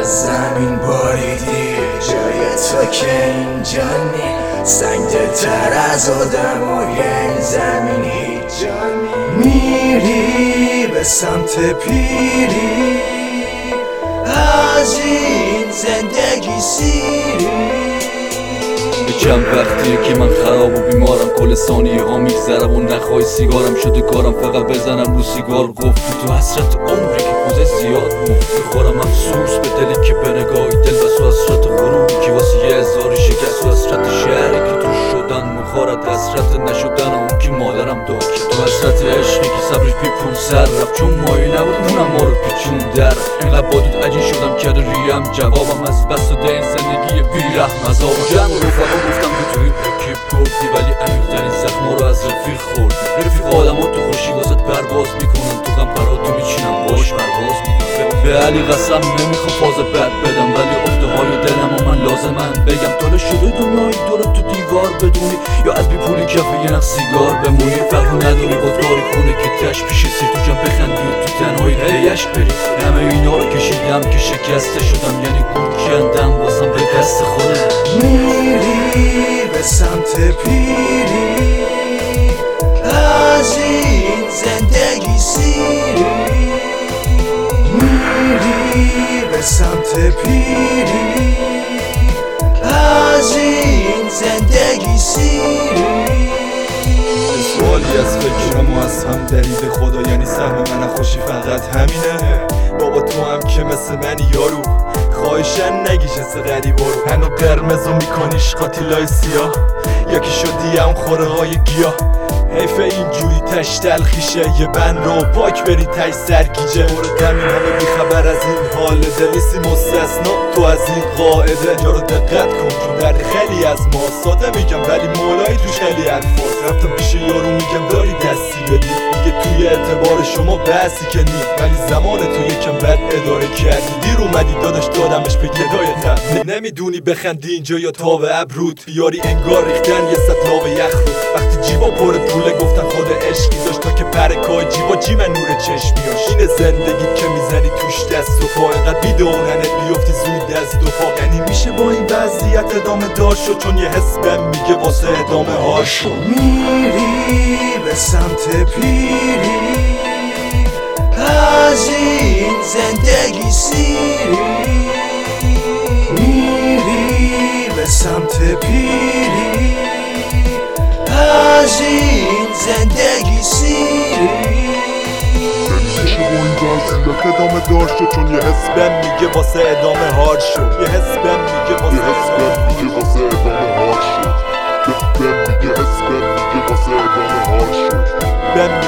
از زمین باریدی، جای تو که اینجا نی، سنگده تر از آدم های این زمین هیچ جا نی. میری به سمت پیری، از این زندگی سیری. چند وقتیه که من خراب و بیمارم، کل ثانیه ها میگذرم و نخوای سیگارم شده کارم فقط بزنم رو سیگار قفلی. تو حسرت عمری که کوزه زیاد میخورم افسوس به دلی که به نگاهی دل بس و حسرت غروبی که واسه یه هزاری شکست و حسرت شهری که تو شدن مخارت، حسرت نشدن اون که مادرم داشت. تو حسرت عشقی که صبرش پیپون سر رفت، چون مایی نبود اونم ما رو پیچون در. اینقدر بادود عجین شدم کرده ریم جوابم از بس و این زندگی بیرحم عذابم. جمع رفقا گفتم که تو این اکیپ گفتی، ولی عمیق‌ترین زخما رو از رفیق خوردی. رفیق آدم ها تو خوشی واسط پرواز میکنن، تو غم پراتو میچینم باش پرواز میکنم. به علی قسم نمیخوام فاز بد بدم، ولی افته های دلم و من لازمن بگم. تاله شده دنیای دورت تو دیوار بدونی، یا از بی پولی کف یه نخ سیگار بمونی. فرق نداری با کاری خونه که تش پیش سیر تو جمع بخندی و تو تنهایی هیش بری. همه اینا رو کشیدم که شکسته شدم، یعنی گول کندم واسم به دست خودم. میری به سمت پیری، از این زندگی سیری. میری به سمت پیری، از این زندگی سیری. سوالی از فکرم و از هم دریده خدا، یعنی سهم من خوشی فقط همینه. بابا تو هم که مثل منی یارو، خواهشن نگیش حس غریبا رو. هنو قرمزو میکنیش قاتیلای سیاه، یکی شدی هم خوره های گیاه. حیفه اینجوری تش تلخیشه، یه بند رو پاک بری تش سرگیجه. مورد همین همه بیخبر از این حال دلیسی مستثنا تو از این قاعده. جا رو دقت کن چون در خیلی از ما ساده میگم، ولی مولایی توش خیلی الفاظ. رفتم پیش یارو میگم داری دستی بدی، میگه توی اعتبار شما بحثی که نی، ولی زمان تو یکم بد اداره کردی. دیر اومدی داداش دادمش به گدای خم. نمیدونی بخندی اینجا یا تاب ابرود، بیاری انگار ریختن یه سطلاو یخ رو. وقتی جیبا پر پوله گفتن خود عشقی داشت، تا که پرکای جیبا جیم نور چشمیاش. اینه زندگی که میزنی توش دست و پا، اینقدر بیدوننت بیفتی زود دست و پا. یعنی میشه با این وضعیت ادامه دار شد، چون یه حس بهم میگه واسه ادامه هاشو. میری به سمت پیری، از این زندگی سیری. میری به سمت پیری، از این زندگی سیری. نمیشه با این وضعیت ادامه دار شد، چون یه حس بهم میگه واسه ادامه هار شو. یه حس بهم میگه واسه ادامه هار شو. بهم میگه حس بهم میگه واسه ادامه هار شد. بهم